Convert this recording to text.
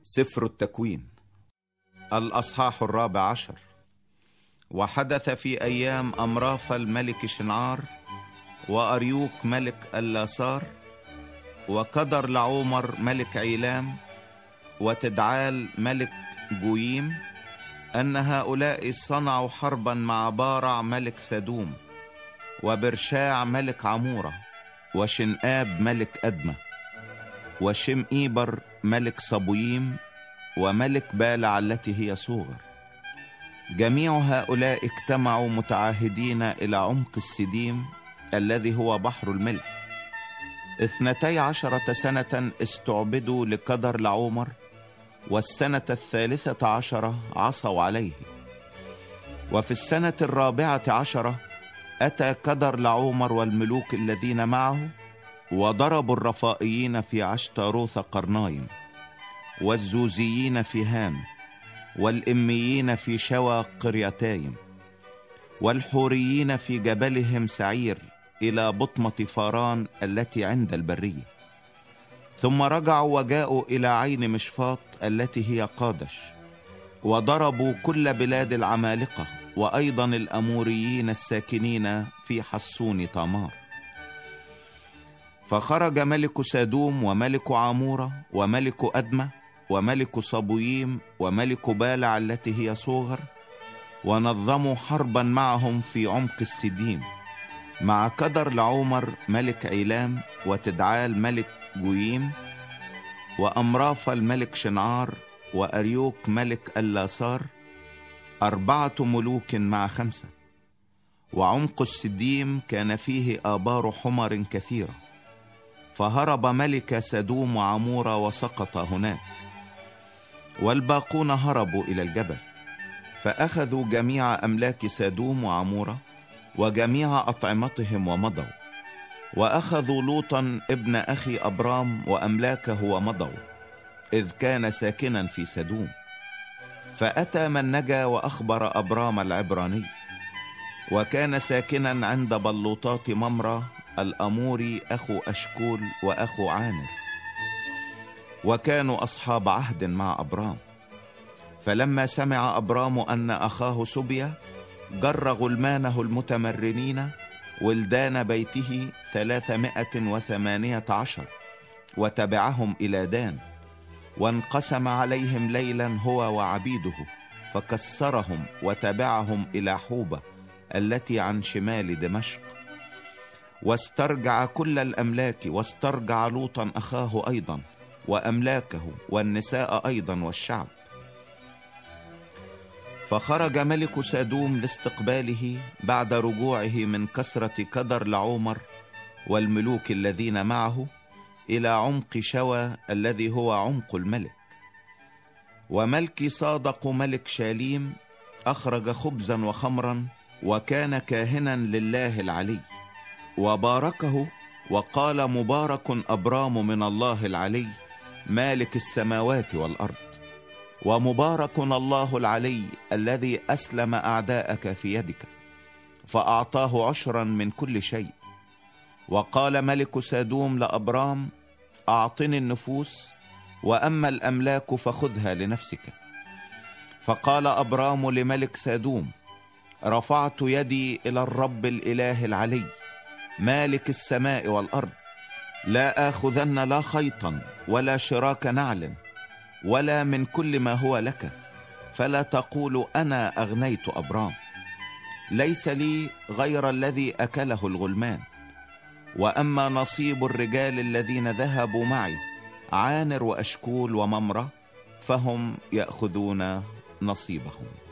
سفر التكوين الأصحاح 14. وحدث في أيام أمرافل ملك شنعار، وأريوك ملك اللاثار، وكدر لعومر ملك عيلام، وتدعال ملك جويم، أن هؤلاء صنعوا حربا مع بارع ملك سدوم، وبرشاع ملك عمورة، وشنآب ملك أدمة، وشمئيبر ملك صبويم، وملك بالع التي هي صوغر. جميع هؤلاء اجتمعوا متعاهدين إلى عمق السديم الذي هو بحر الملح. 12 سنة استعبدوا لكدر لعومر، والسنة 13 عصوا عليه. وفي السنة 14 أتى كدر لعومر والملوك الذين معه، وضربوا الرفائيين في عشتاروث قرنايم، والزوزيين في هام، والإميين في شوى قريتايم، والحوريين في جبلهم سعير إلى بطمة فاران التي عند البرية. ثم رجعوا وجاءوا إلى عين مشفاط التي هي قادش، وضربوا كل بلاد العمالقة، وأيضا الأموريين الساكنين في حصون تامار. فخرج ملك سادوم وملك عمورة وملك أدمة وملك صبويم وملك بالع التي هي صوغر، ونظموا حربا معهم في عمق السديم، مع كدر لعومر ملك عيلام، وتدعال ملك جويم، وأمرافل ملك شنعار، وأريوك ملك اللاثار، 4 ملوك مع 5. وعمق السديم كان فيه آبار حمر كثيرة، فهرب ملك سدوم وعمورة وسقط هناك، والباقون هربوا إلى الجبل. فأخذوا جميع أملاك سدوم وعمورة وجميع أطعمتهم ومضوا، وأخذوا لوطا ابن أخي أبرام وأملاكه ومضوا، إذ كان ساكنا في سدوم. فأتى من نجا وأخبر أبرام العبراني، وكان ساكنا عند بلوطات ممرة الأموري أخو أشكول وأخو عانر، وكانوا أصحاب عهد مع أبرام. فلما سمع أبرام أن أخاه سبي، جر غلمانه المتمرنين ولدان بيته 318، وتبعهم إلى دان، وانقسم عليهم ليلا هو وعبيده، فكسرهم وتبعهم إلى حوبة التي عن شمال دمشق. واسترجع كل الأملاك، واسترجع لوطا أخاه أيضا وأملاكه والنساء أيضا والشعب. فخرج ملك سادوم لاستقباله بعد رجوعه من كسرة كدر لعومر والملوك الذين معه إلى عمق شوى الذي هو عمق الملك. وملك صادق ملك شاليم أخرج خبزا وخمرا، وكان كاهنا لله العلي، وباركه وقال: مبارك أبرام من الله العلي مالك السماوات والأرض، ومبارك الله العلي الذي أسلم أعداءك في يدك. فأعطاه 10 من كل شيء. وقال ملك سادوم لأبرام: أعطني النفوس، وأما الأملاك فخذها لنفسك. فقال أبرام لملك سادوم: رفعت يدي إلى الرب الإله العلي مالك السماء والأرض، لا آخذن لا خيطا ولا شراك نعل ولا من كل ما هو لك، فلا تقول أنا أغنيت أبرام. ليس لي غير الذي أكله الغلمان، وأما نصيب الرجال الذين ذهبوا معي عانر وأشكول وممرة، فهم يأخذون نصيبهم.